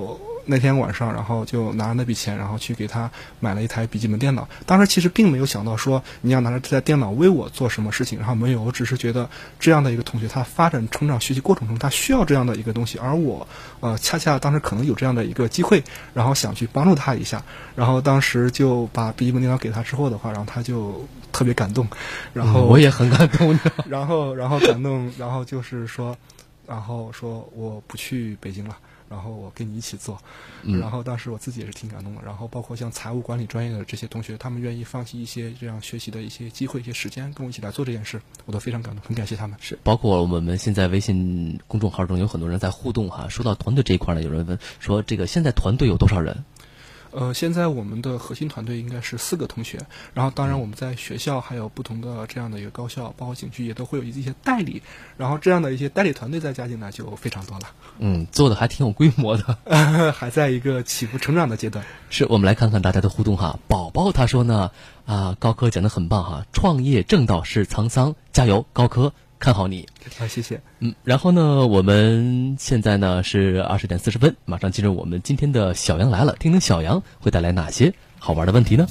那天晚上，然后就拿着那笔钱，然后去给他买了一台笔记本电脑。当时其实并没有想到说你要拿着这台电脑为我做什么事情，然后没有，我只是觉得这样的一个同学，他发展成长学习过程中，他需要这样的一个东西，而我呃恰恰当时可能有这样的一个机会，然后想去帮助他一下，然后当时就把笔记本电脑给他之后的话，然后他就特别感动，然后、 嗯、我也很感动然后然后感动，然后就是说，然后说我不去北京了。然后我跟你一起做， 嗯、 然后当时我自己也是挺感动的。然后包括像财务管理专业的这些同学，他们愿意放弃一些这样学习的一些机会、一些时间，跟我一起来做这件事，我都非常感动，很感谢他们。 是，包括我们现在微信公众号中有很多人在互动哈。说到团队这一块呢，有人问说这个现在团队有多少人？ 呃，现在我们的核心团队应该是四个同学，然后当然我们在学校还有不同的这样的一个高校，包括景区也都会有一些代理，然后这样的一些代理团队再加进来就非常多了。 嗯，做的还挺有规模的， 还在一个起步成长的阶段。 是，我们来看看大家的互动哈。宝宝他说呢，啊，高科讲得很棒哈，创业正道是沧桑，加油，高科。看好你， 好，谢谢。 嗯，然后呢，我们现在呢是二十点四十分，马上进入我们今天的小杨来了，听听小杨会带来哪些好玩的问题呢？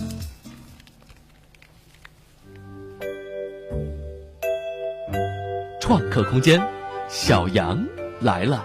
创客空间，小杨来了。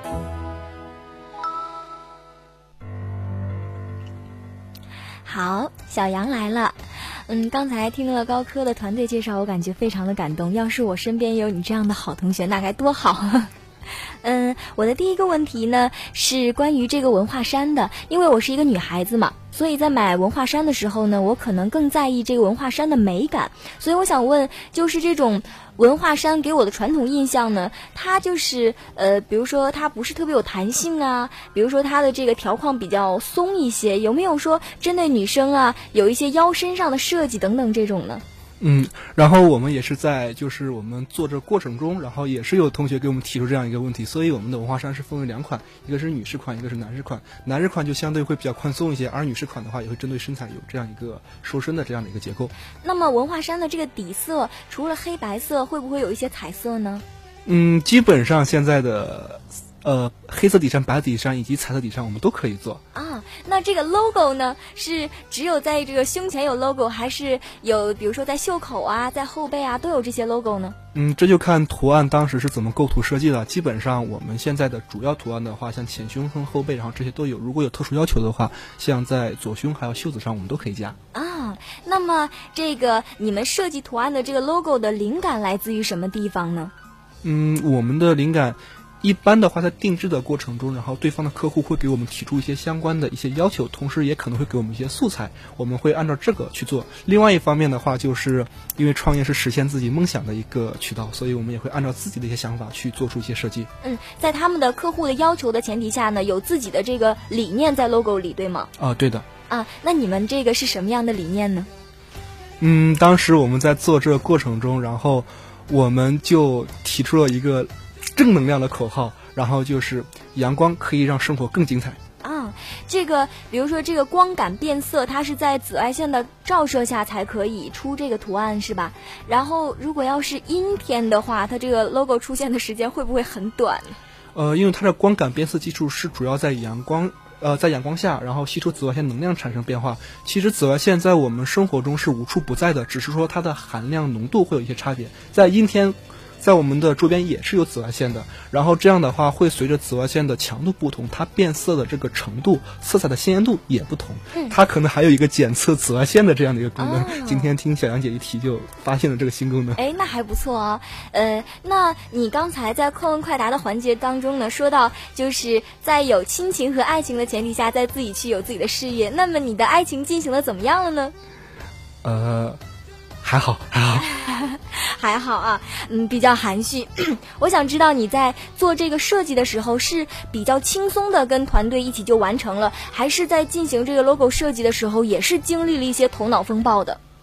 好，小杨来了。嗯，刚才听了高科的团队介绍，我感觉非常的感动。要是我身边有你这样的好同学，那该多好。嗯，我的第一个问题呢是关于这个文化衫的，因为我是一个女孩子嘛，所以在买文化衫的时候呢，我可能更在意这个文化衫的美感。所以我想问，就是这种文化衫给我的传统印象呢，它就是呃，比如说它不是特别有弹性啊，比如说它的这个条框比较松一些，有没有说针对女生啊，有一些腰身上的设计等等这种呢？ 嗯，然后我们也是在就是我们做这过程中，然后也是有同学给我们提出这样一个问题，所以我们的文化衫是分为两款，一个是女士款，一个是男士款。男士款就相对会比较宽松一些，而女士款的话也会针对身材有这样一个收身的这样的一个结构。 那么文化衫的这个底色除了黑白色，会不会有一些彩色呢？ 嗯，基本上现在的呃黑色底衫、白底衫以及彩色底衫我们都可以做啊。那这个 logo 呢，是只有在这个胸前有 logo， 还是有比如说在袖口啊、在后背啊都有这些 logo 呢？ 嗯，这就看图案当时是怎么构图设计的。基本上我们现在的主要图案的话，像前胸和后背，然后这些都有。如果有特殊要求的话，像在左胸还有袖子上，我们都可以加啊。那么这个你们设计图案的这个 logo 的灵感来自于什么地方呢？ 嗯，我们的灵感一般的话，在定制的过程中，然后对方的客户会给我们提出一些相关的一些要求，同时也可能会给我们一些素材，我们会按照这个去做。另外一方面的话，就是因为创业是实现自己梦想的一个渠道，所以我们也会按照自己的一些想法去做出一些设计。 嗯，在他们的客户的要求的前提下呢，有自己的这个理念在 logo 里，对吗？ 啊，对的。 啊，那你们这个是什么样的理念呢？ 嗯，当时我们在做这个过程中，然后我们就提出了一个正能量的口号，然后就是阳光可以让生活更精彩啊。这个比如说这个光感变色，它是在紫外线的照射下才可以出这个图案是吧？然后如果要是阴天的话，它这个 logo 出现的时间会不会很短？ 呃，因为它的光感变色技术是主要在阳光呃，在阳光下，然后吸收紫外线能量产生变化。其实紫外线在我们生活中是无处不在的，只是说它的含量浓度会有一些差别。在阴天，在我们的周边也是有紫外线的，然后这样的话会随着紫外线的强度不同，它变色的这个程度、色彩的鲜艳度也不同。嗯，它可能还有一个检测紫外线的这样的一个功能。哦，今天听小杨姐一提就发现了这个新功能。 哎，那还不错哦。呃，那你刚才在快问快答的环节当中呢，说到就是在有亲情和爱情的前提下，再自己去有自己的事业。那么你的爱情进行的怎么样了呢？ 呃。还好，还好， 还好啊，嗯，比较含蓄。我想知道你在做这个设计的时候，是比较轻松的跟团队一起就完成了，还是在进行这个 logo 设计的时候，也是经历了一些头脑风暴的？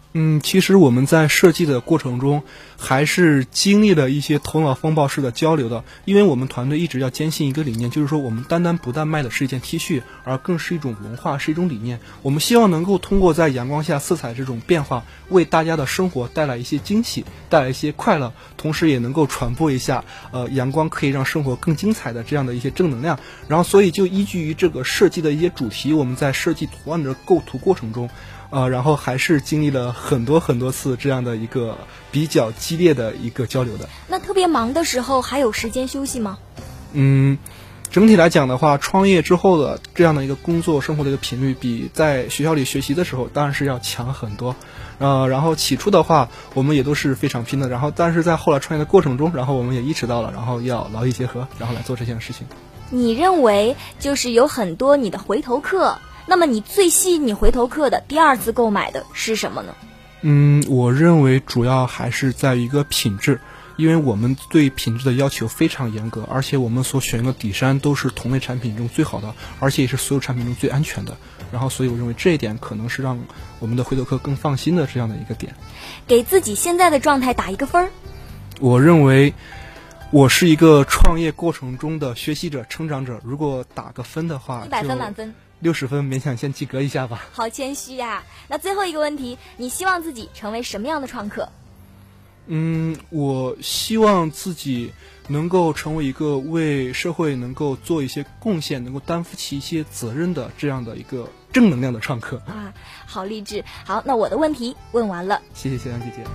嗯，其实我们在设计的过程中，还是经历了一些头脑风暴式的交流的。因为我们团队一直要坚信一个理念，就是说我们单单不但卖的是一件 T 恤，而更是一种文化，是一种理念。我们希望能够通过在阳光下色彩这种变化，为大家的生活带来一些惊喜，带来一些快乐，同时也能够传播一下，呃，阳光可以让生活更精彩的这样的一些正能量。然后，所以就依据于这个设计的一些主题，我们在设计图案的构图过程中。呃，然后还是经历了很多很多次这样的一个比较激烈的一个交流的。 那特别忙的时候还有时间休息吗？ 嗯，整体来讲的话，创业之后的这样的一个工作生活的一个频率，比在学校里学习的时候当然是要强很多。呃，然后起初的话，我们也都是非常拼的。然后，但是在后来创业的过程中，然后我们也意识到了，然后要劳逸结合，然后来做这件事情。 你认为就是有很多你的回头客。那么你最吸引你回头客的第二次购买的是什么呢？ 嗯，我认为主要还是在于一个品质，因为我们对品质的要求非常严格，而且我们所选用的底衫都是同类产品中最好的，而且也是所有产品中最安全的。然后，所以我认为这一点可能是让我们的回头客更放心的这样的一个点。 给自己现在的状态打一个分儿。 我认为我是一个创业过程中的学习者、成长者。如果打个分的话， 一百分满分。 六十分勉强先及格一下吧。 好谦虚呀。那最后一个问题，你希望自己成为什么样的创客？ 嗯，我希望自己能够成为一个为社会能够做一些贡献，能够担负起一些责任的这样的一个正能量的创客啊，好励志。好，那我的问题问完了。 谢谢小杨姐姐。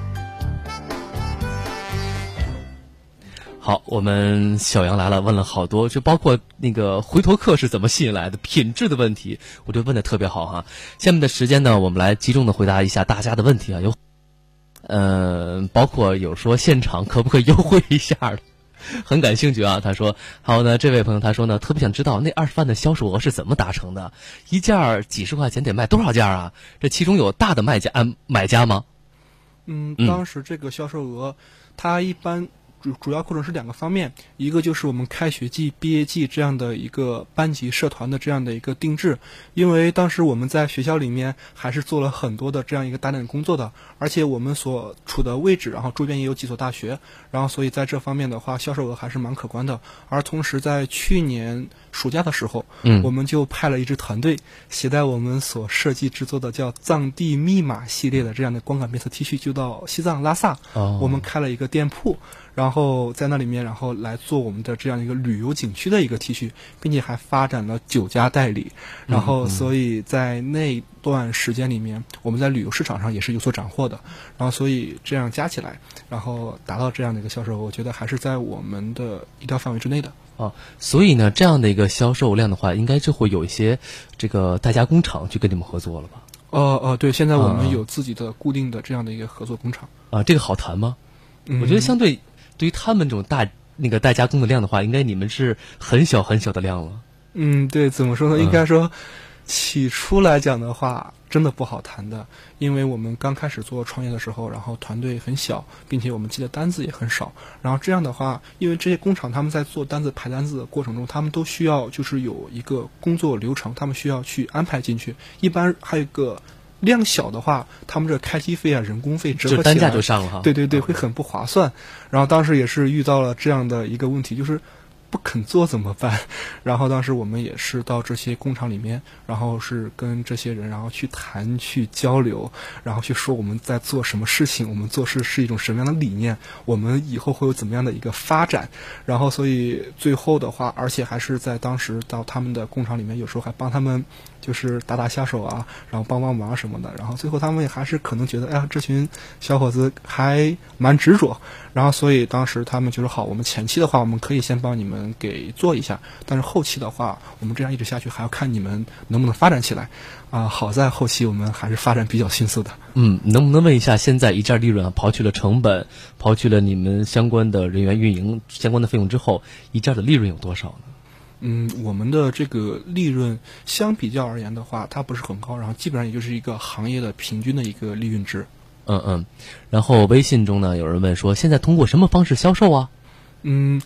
好，我们小杨来了，问了好多，就包括那个回头客是怎么吸引来的，品质的问题，我觉得问的特别好哈。下面的时间呢，我们来集中的回答一下大家的问题啊，有，呃，包括有说现场可不可以优惠一下的，很感兴趣啊。他说，还有呢，这位朋友他说呢，特别想知道那二十万的销售额是怎么达成的，一件几十块钱得卖多少件啊？这其中有大的卖家、啊、买家吗？ 嗯，当时这个销售额，它一般。主主要过程是两个方面，一个就是我们开学季、毕业季这样的一个班级社团的这样的一个定制，因为当时我们在学校里面还是做了很多的这样一个打点工作的，而且我们所处的位置，然后周边也有几所大学，然后所以在这方面的话，销售额还是蛮可观的。而同时在去年暑假的时候，嗯，我们就派了一支团队，携带我们所设计制作的叫藏地密码系列的这样的光感变色 T 恤，就到西藏拉萨，哦，我们开了一个店铺。然后在那里面，然后来做我们的这样一个旅游景区的一个 T 恤，并且还发展了九家代理。然后，所以在那段时间里面，我们在旅游市场上也是有所斩获的。然后，所以这样加起来，然后达到这样的一个销售，我觉得还是在我们的意料范围之内的。 哦，所以呢，这样的一个销售量的话，应该就会有一些这个代加工厂去跟你们合作了吧？ 哦哦，对，现在我们有自己的固定的这样的一个合作工厂。 啊，这个好谈吗？嗯、我觉得相对。对于他们这种大那个代加工的量的话，应该你们是很小很小的量了。 嗯，对，怎么说呢？应该说，起初来讲的话，真的不好谈的，因为我们刚开始做创业的时候，然后团队很小，并且我们记的单子也很少。然后这样的话，因为这些工厂他们在做单子排单子的过程中，他们都需要就是有一个工作流程，他们需要去安排进去。一般还有一个。量小的话，他们这开机费啊、人工费折合起来， 就单价就上了哈。 对对对，会很不划算。然后当时也是遇到了这样的一个问题，就是不肯做怎么办？然后当时我们也是到这些工厂里面，然后是跟这些人，然后去谈、去交流，然后去说我们在做什么事情，我们做事是一种什么样的理念，我们以后会有怎么样的一个发展。然后所以最后的话，而且还是在当时到他们的工厂里面，有时候还帮他们。就是打打下手啊，然后帮帮忙什么的，然后最后他们也还是可能觉得，哎呀，这群小伙子还蛮执着，然后所以当时他们就说好，我们前期的话，我们可以先帮你们给做一下，但是后期的话，我们这样一直下去，还要看你们能不能发展起来啊、呃。好在后期我们还是发展比较迅速的。 嗯，能不能问一下，现在一件利润啊，刨去了成本，刨去了你们相关的人员运营相关的费用之后，一件的利润有多少呢？ 嗯，我们的这个利润相比较而言的话，它不是很高，然后基本上也就是一个行业的平均的一个利润值。 嗯嗯。然后微信中呢，有人问说，现在通过什么方式销售啊？ 嗯，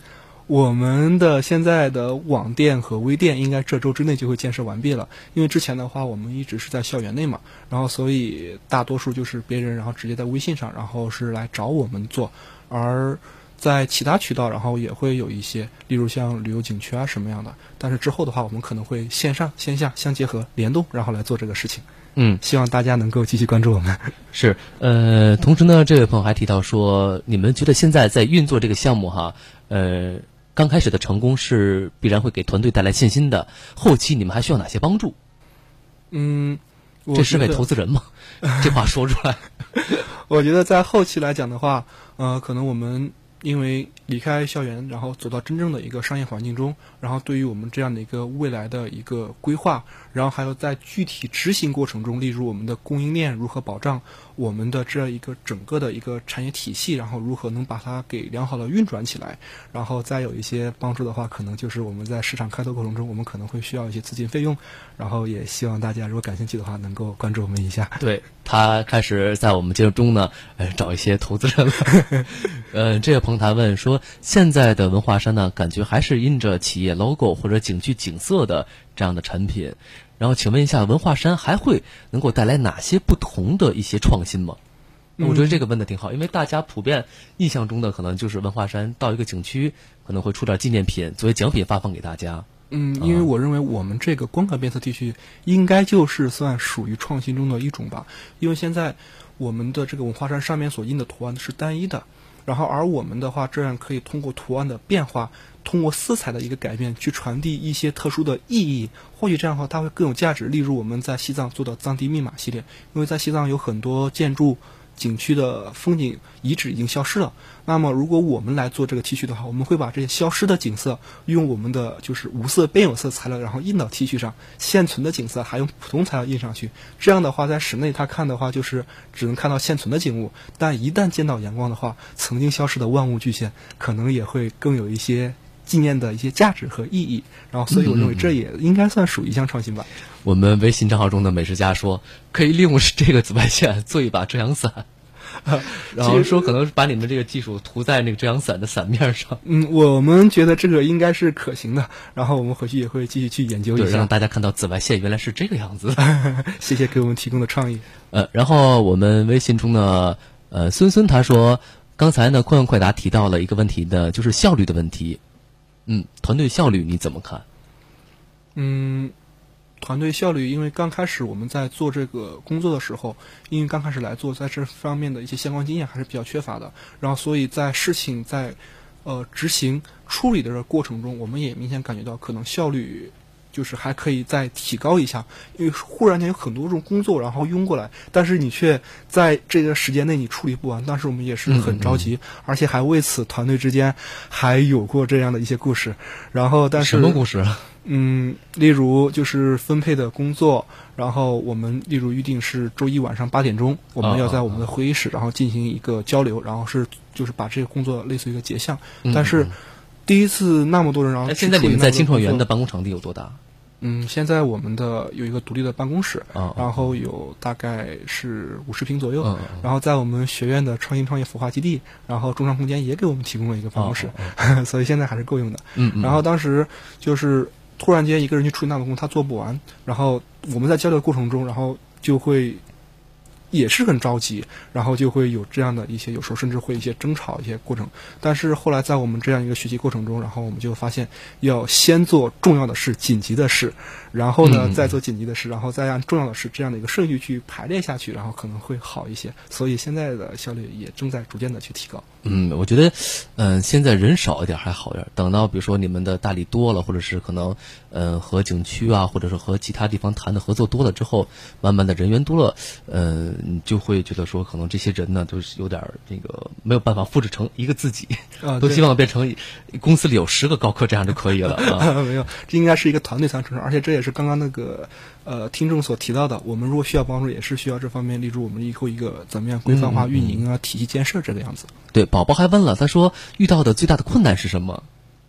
我们的现在的网店和微店应该这周之内就会建设完毕了，因为之前的话我们一直是在校园内嘛，然后所以大多数就是别人然后直接在微信上然后是来找我们做，而在其他渠道然后也会有一些，例如像旅游景区啊什么样的，但是之后的话我们可能会线上线下相结合联动，然后来做这个事情。 嗯， 希望大家能够继续关注我们。 是，呃，同时呢，这位朋友还提到说，你们觉得现在在运作这个项目哈，呃，刚开始的成功是必然会给团队带来信心的，后期你们还需要哪些帮助？ 嗯， 这是位投资人吗？这话说出来。 我觉得在后期来讲的话，呃，可能我们因为离开校园，然后走到真正的一个商业环境中，然后对于我们这样的一个未来的一个规划，然后还有在具体执行过程中，例如我们的供应链如何保障我们的这样一个整个的一个产业体系，然后如何能把它给良好的运转起来，然后再有一些帮助的话，可能就是我们在市场开拓过程中，我们可能会需要一些资金费用，然后也希望大家如果感兴趣的话，能够关注我们一下。 对，他开始在我们节目中呢，呃，找一些投资人了。呃，这位朋友他问说，现在的文化衫呢，感觉还是印着企业 logo 或者景区景色的这样的产品。然后请问一下，文化衫还会能够带来哪些不同的一些创新吗？我觉得这个问的挺好，因为大家普遍印象中的可能就是文化衫到一个景区可能会出点纪念品作为奖品发放给大家。 嗯，因为我认为我们这个光感变色 T 恤应该就是算属于创新中的一种吧，因为现在我们的这个文化衫上面所印的图案是单一的，然后而我们的话，这样可以通过图案的变化，通过色彩的一个改变去传递一些特殊的意义，或许这样的话它会更有价值。例如我们在西藏做的藏地密码系列，因为在西藏有很多建筑景区的风景遗址已经消失了，那么如果我们来做这个 T 恤的话，我们会把这些消失的景色用我们的就是无色变有色材料然后印到 T 恤上，现存的景色还用普通材料印上去，这样的话在室内他看的话就是只能看到现存的景物，但一旦见到阳光的话，曾经消失的万物具现可能也会更有一些纪念的一些价值和意义，然后所以我认为这也应该算属于一项创新吧。 我们微信账号中的美食家说，可以利用这个紫外线做一把遮阳伞，然后说可能是把你们这个技术涂在那个遮阳伞的伞面上。 嗯，我们觉得这个应该是可行的，然后我们回去也会继续去研究一下， 对，让大家看到紫外线原来是这个样子。 谢谢给我们提供的创意。 呃，然后我们微信中呢，呃，孙孙他说，刚才呢快问快答提到了一个问题呢，就是效率的问题。嗯，团队效率你怎么看？ 嗯，团队效率，因为刚开始我们在做这个工作的时候，因为刚开始来做，在这方面的一些相关经验还是比较缺乏的，然后所以在事情在呃执行处理的这个过程中，我们也明显感觉到可能效率就是还可以再提高一下，因为忽然间有很多种工作然后拥过来，但是你却在这个时间内你处理不完，当时我们也是很着急，嗯嗯而且还为此团队之间还有过这样的一些故事。然后但是什么故事？ 嗯，例如就是分配的工作，然后我们例如预定是周一晚上八点钟，我们要在我们的会议室然后进行一个交流，然后是就是把这个工作类似于一个结项， 嗯嗯但是第一次那么多人，然后现在你们在青创园的办公场地有多大？ 嗯，现在我们的有一个独立的办公室， 哦、 然后有大概是五十平左右、 哦， 然后在我们学院的创新创业孵化基地，然后中商空间也给我们提供了一个办公室，哦、所以现在还是够用的。 嗯, 嗯， 然后当时就是突然间一个人去处理那么多工作，他做不完，然后我们在交流过程中，然后就会也是很着急，然后就会有这样的一些，有时候甚至会一些争吵一些过程。但是后来在我们这样一个学习过程中，然后我们就发现要先做重要的事、紧急的事，然后呢再做紧急的事，然后再按重要的事这样的一个顺序去排列下去，然后可能会好一些。所以现在的效率也正在逐渐的去提高。 嗯，我觉得，嗯、呃，现在人少一点还好点。等到比如说你们的大礼多了，或者是可能，嗯、呃，和景区啊，或者是和其他地方谈的合作多了之后，慢慢的人员多了，嗯、呃，你就会觉得说，可能这些人呢，都是有点这个没有办法复制成一个自己， 啊、 都希望变成公司里有十个高科这样就可以了啊。 没有，这应该是一个团队才能成事，而且这也是刚刚那个呃听众所提到的，我们如果需要帮助，也是需要这方面，例如我们以后一个怎么样规范化运营啊、嗯嗯、体系建设这个样子。 对，宝宝还问了，他说遇到的最大的困难是什么？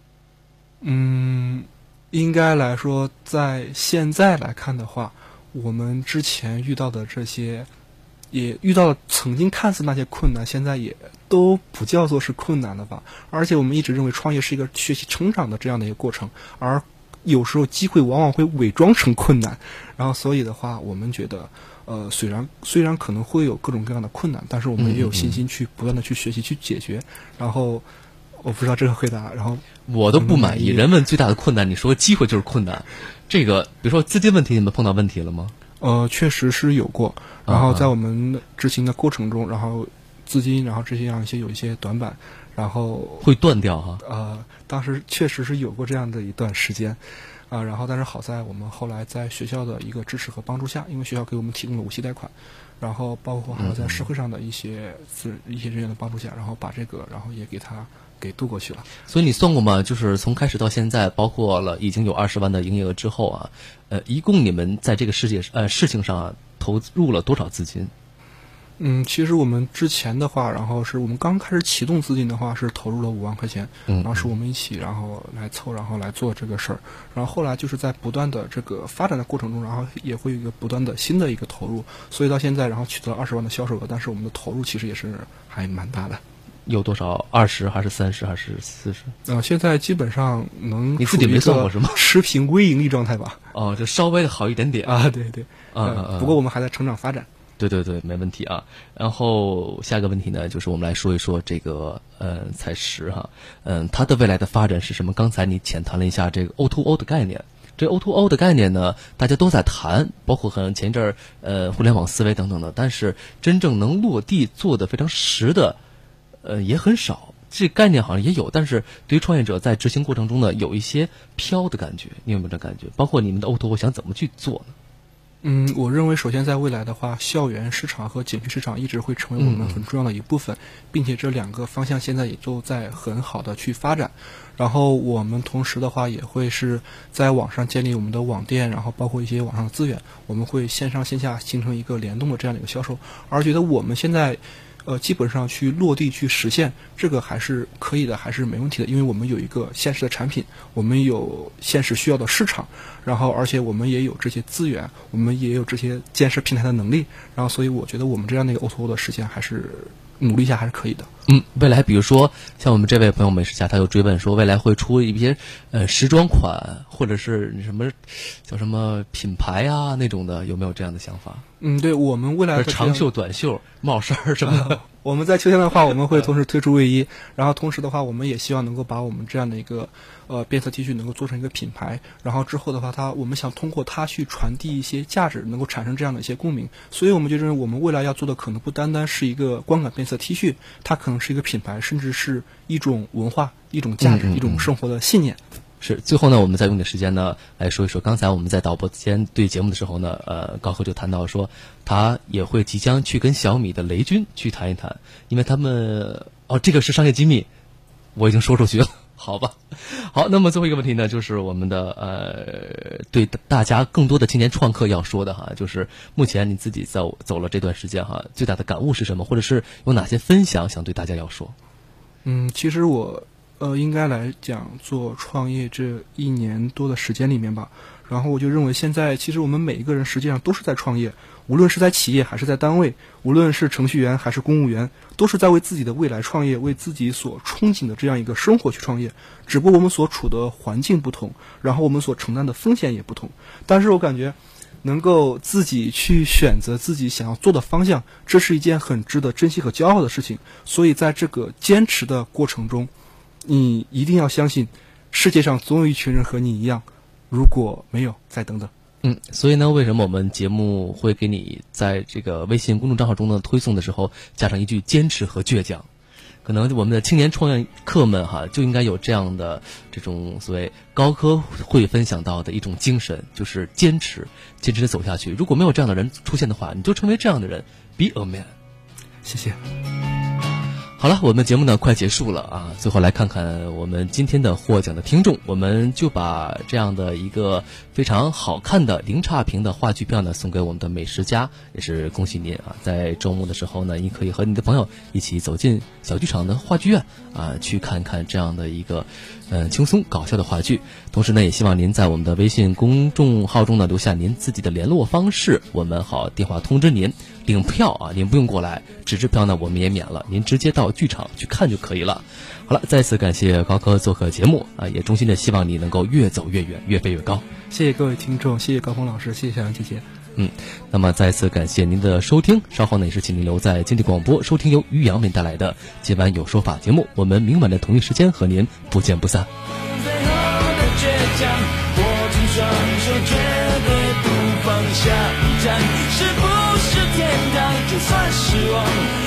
嗯，应该来说，在现在来看的话，我们之前遇到的这些也遇到了曾经看似那些困难，现在也都不叫做是困难了吧。而且我们一直认为创业是一个学习成长的这样的一个过程，而有时候机会往往会伪装成困难，然后所以的话，我们觉得，呃，虽然虽然可能会有各种各样的困难，但是我们也有信心去不断的去学习去解决。然后我不知道这个回答，然后我都不满意。人问最大的困难，你说机会就是困难，这个比如说资金问题，你们碰到问题了吗？ 呃，确实是有过。然后在我们执行的过程中，然后资金，然后这些样一些有一些短板。然后会断掉哈， 呃，当时确实是有过这样的一段时间，啊、呃，然后但是好在我们后来在学校的一个支持和帮助下，因为学校给我们提供了无息贷款，然后包括还有在社会上的一些资一些人员的帮助下，然后把这个然后也给他给渡过去了。 所以你算过吗？就是从开始到现在，包括了已经有二十万的营业额之后啊，呃，一共你们在这个世界呃事情上、啊、投入了多少资金？ 嗯，其实我们之前的话，然后是我们刚开始启动资金的话，是投入了五万块钱， 嗯， 然后是我们一起，然后来凑，然后来做这个事儿。然后后来就是在不断的这个发展的过程中，然后也会有一个不断的新的一个投入，所以到现在，然后取得了二十万的销售额，但是我们的投入其实也是还蛮大的。 有多少？二十还是三十还是四十？ 呃，现在基本上能你自己没算过是吗？ 持平微盈利状态吧？ 哦，就稍微的好一点点啊，对对， 啊、呃呃，不过我们还在成长发展。 对对对，没问题啊。然后下一个问题呢，就是我们来说一说这个呃采石哈，嗯、呃，它的未来的发展是什么？刚才你浅谈了一下这个 O to O 的概念。这 O to O 的概念呢，大家都在谈，包括可能前一阵儿呃互联网思维等等的，但是真正能落地做的非常实的，呃也很少。这概念好像也有，但是对于创业者在执行过程中呢，有一些飘的感觉。你有没有这感觉？包括你们的 O to O 想怎么去做呢？ 嗯，我认为首先在未来的话，校园市场和景区市场一直会成为我们很重要的一部分，嗯、并且这两个方向现在也都在很好的去发展。然后我们同时的话也会是在网上建立我们的网店，然后包括一些网上的资源，我们会线上线下形成一个联动的这样的一个销售。而觉得我们现在呃基本上去落地去实现这个还是可以的，还是没问题的，因为我们有一个现实的产品，我们有现实需要的市场，然后而且我们也有这些资源，我们也有这些建设平台的能力，然后所以我觉得我们这样的一个 O to O 的实现还是努力一下还是可以的。 嗯，未来比如说像我们这位朋友美食家，他又追问说，未来会出一些呃时装款，或者是什么叫什么品牌啊那种的，有没有这样的想法？ 嗯，对，我们未来的长袖、短袖、帽衫什么的。 我们在秋天的话，我们会同时推出卫衣，然后同时的话，我们也希望能够把我们这样的一个呃变色 T 恤能够做成一个品牌，然后之后的话，它我们想通过它去传递一些价值，能够产生这样的一些共鸣。所以我们就认为，我们未来要做的可能不单单是一个光感变色 T 恤，它可能是一个品牌，甚至是一种文化、一种价值、 嗯嗯嗯一种生活的信念。 是，最后呢，我们再用点时间呢来说一说，刚才我们在导播间对节目的时候呢，呃，高科就谈到说，他也会即将去跟小米的雷军去谈一谈，因为他们哦，这个是商业机密，我已经说出去了，好吧？好，那么最后一个问题呢，就是我们的呃，对大家更多的青年创客要说的哈，就是目前你自己走走了这段时间哈，最大的感悟是什么，或者是有哪些分享想对大家要说？ 嗯，其实我。呃，应该来讲做创业这一年多的时间里面吧，然后我就认为现在其实我们每一个人实际上都是在创业，无论是在企业还是在单位，无论是程序员还是公务员，都是在为自己的未来创业，为自己所憧憬的这样一个生活去创业。只不过我们所处的环境不同，然后我们所承担的风险也不同，但是我感觉能够自己去选择自己想要做的方向，这是一件很值得珍惜和骄傲的事情。所以在这个坚持的过程中，你一定要相信，世界上总有一群人和你一样，如果没有，再等等。 嗯，所以呢，为什么我们节目会给你在这个微信公众账号中呢推送的时候加上一句坚持和倔强？可能我们的青年创业客们哈就应该有这样的这种所谓高科会分享到的一种精神，就是坚持，坚持的走下去。如果没有这样的人出现的话，你就成为这样的人 ，be a man。 谢谢。 好了，我们节目呢快结束了啊，最后来看看我们今天的获奖的听众，我们就把这样的一个非常好看的零差评的话剧票呢送给我们的美食家，也是恭喜您啊！在周末的时候呢，你可以和你的朋友一起走进小剧场的话剧院啊，去看看这样的一个嗯、呃、轻松搞笑的话剧。同时呢，也希望您在我们的微信公众号中呢留下您自己的联络方式，我们好电话通知您。领票啊，您不用过来，纸质票呢我们也免了，您直接到剧场去看就可以了。好了，再次感谢高科做客节目啊，也衷心的希望你能够越走越远，越飞越高。 谢谢各位听众，谢谢高峰老师，谢谢小杨姐姐。 嗯，那么再次感谢您的收听，稍后呢也是请您留在经济广播收听由于洋为您带来的今晚有说法节目，我们明晚的同一时间和您不见不散。 最后的倔强，握紧双手，绝对不放下。一站是不是天堂？就算失望。